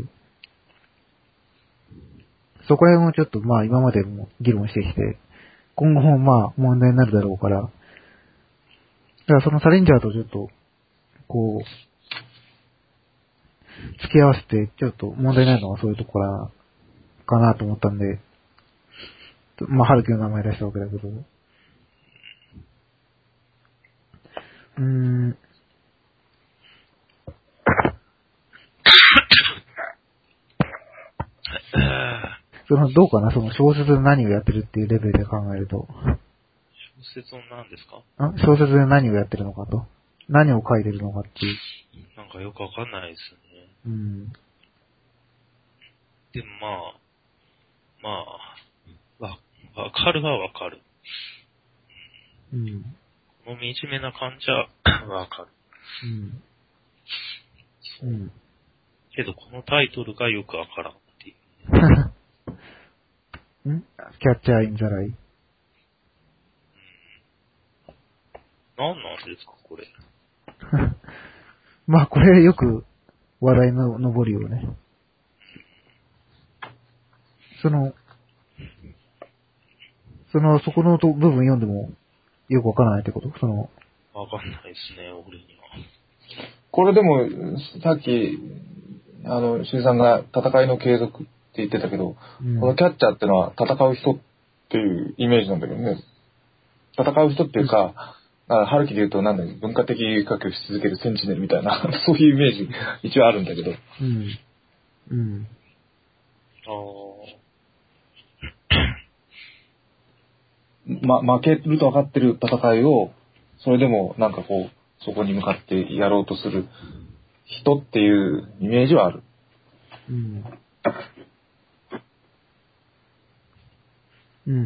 そこら辺をちょっと、まあ、今までも議論してきて、今後もまあ、問題になるだろうから、だからそのサレンジャーとちょっと、こう、付き合わせて、ちょっと問題ないのはそういうところかなと思ったんで、まあ、春樹の名前出したわけだけど、うーん、その、どうかな、その小説で何をやってるっていうレベルで考えると、 小説の何ですか？ ん小説で何をやってるのかと、何を書いてるのかっていう、 なんかよくわかんないですね。 うん、 でもまあ、まあ、わ、わかるはわかる。 うん、 この惨めな感じはわかる。 うん、うん。 けどこのタイトルがよくわからんっていう。 んキャッチャーインザライ。 何なんですか、これ。 まあ、これよく話題の上るよね。その、その、そこのと部分読んでもよくわからないってことその、 わかんないですね、俺には。 これでも、さっき、あの、しゅうさんが戦いの継続って言ってたけど、 うん、 このキャッチャーってのは戦う人っていうイメージなんだけどね。戦う人っていうか、春樹で言うとなんだろう、文化的書きをし続けるセンチネルみたいな、そういうイメージ一応あるんだけど。 うん。うん。 あま、負けると分かってる戦いを、それでもなんかこう、そこに向かってやろうとする人っていうイメージはある。 うん。うん。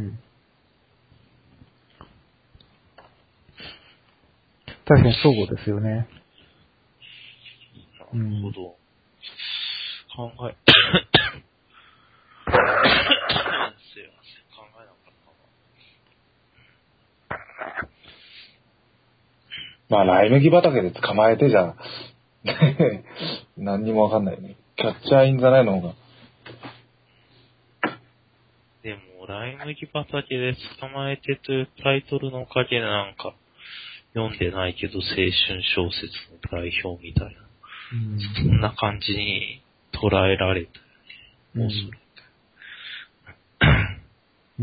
確かにそうですよね。 あ、なるほど。考え、すいません、考えなかったな。 まあ、ライ麦畑で捕まえてじゃ、何にもわかんないよね。キャッチャーインザナイの方が。 でも、ライ麦畑で捕まえてというタイトルのおかげでなんか、読んでないけど青春小説の代表みたいな。 うん。 そんな感じに捉えられた。 うん。 もうそれ。 うん。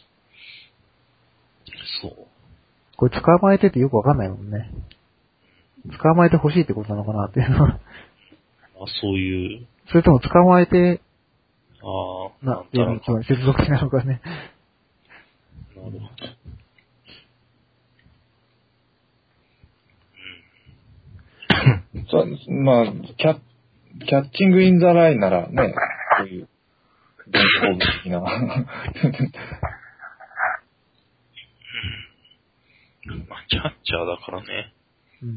そう。 これ捕まえてってよくわかんないもんね。捕まえてほしいってことなのかなっていうのは。 まあ、そういう、 それとも捕まえて、 ああ、 な、 なんたらか。 一番接続詞なのかね。 なるほど。 そうまあ、キャッ、キャッチングインザラインならね、そういう、伝統的な。 まあ、キャッチャーだからね。 うん。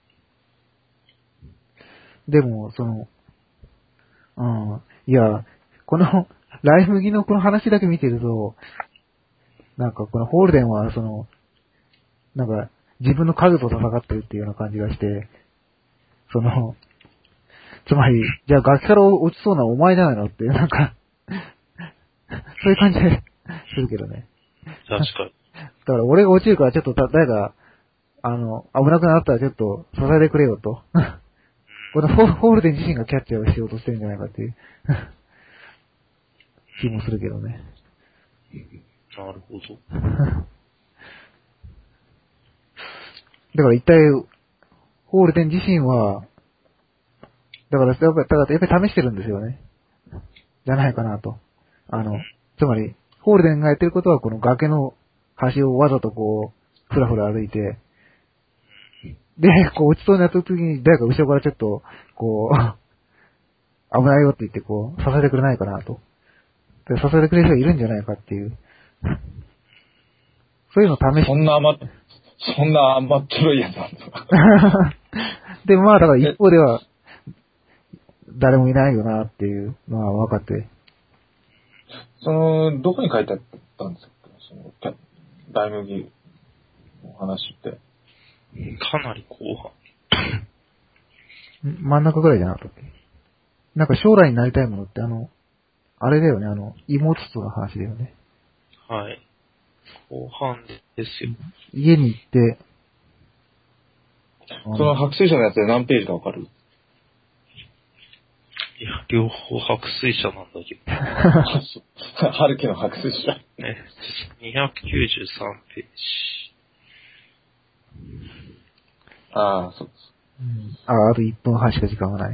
でも、その、うん。いや、この、ライ麦のこの話だけ見てると、なんかこのホールデンは、その、なんか、自分の家族と戦ってるっていうような感じがして、その、つまり、じゃあ崖から落ちそうなお前じゃないのって、なんか、そういう感じでするけどね。 確かに。 だから俺が落ちるからちょっと誰か、あの、危なくなったらちょっと支えてくれよと。このホールデン自身がキャッチャーをしようとしてるんじゃないかっていう気もするけどね。 なるほど。 だから一体、ホールデン自身は、だからやっぱり、だからやっぱり試してるんですよね。じゃないかなと。あの、つまり、ホールデンがやってることはこの崖の端をわざとこう、ふらふら歩いて、で、こう落ちそうになった時に誰か後ろからちょっと、こう、危ないよって言ってこう、支えてくれないかなと。で支えてくれる人がいるんじゃないかっていう。そういうのを試して。 そんな甘、そんな甘っちょろいやつなんですか。 で、まあだから一方では、誰もいないよなっていうのは分かって。 その、どこに書いてあったんですかその、大麦の話って。 かなり後半。 真ん中ぐらいじゃなかったっけ？なんか将来になりたいものってあの、あれだよね、あの、妹との話だよね。 はい。後半ですよ。 家に行って、 その白水社のやつで何ページかわかる？ いや、両方白水社なんだけど。 春樹の白水社。 ね、にひゃくきゅうじゅうさんページ。 ああ、そうです。 うん、あ、あといっぷんはんしか時間がない。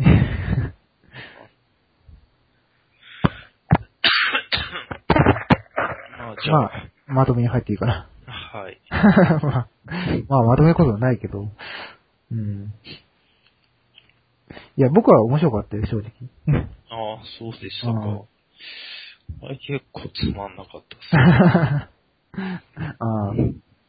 まあ、じゃあ、 まあ、まとめに入っていいかな。 はい。 まあ、まあ、まとめことはないけど。うん。いや、僕は面白かったよ、正直。 ああ、そうでしたか。あれ結構つまんなかったっす。 ああ。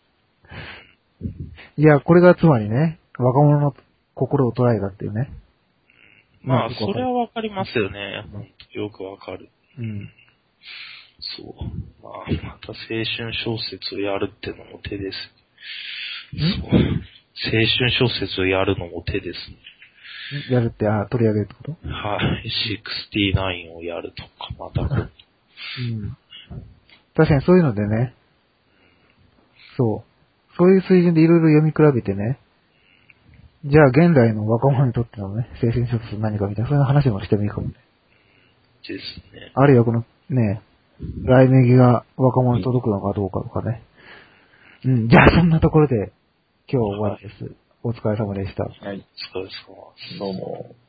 いや、これがつまりね、若者の心を捉えたっていうね。 まあ、それはわかりますよね。ほんとよくわかる。 うん。 そう。まあ、また青春小説をやるってのも手です。そう。青春小説をやるのも手ですね。 やるって、あ、取り上げるってこと？ はい。ろくじゅうきゅうをやるとか、また。うん。 確かにそういうのでね。そう。そういう水準でいろいろ読み比べてね。じゃあ現代の若者にとってのね、青春小説何かみたいな、そういう話もしてもいいかもね。 ですね。 あるいはこの、ね、 来ネギが若者に届くのかどうかとかね。うん、じゃあそんなところで今日終わりです。お疲れ様でした。 はい。 そうです。 どうも。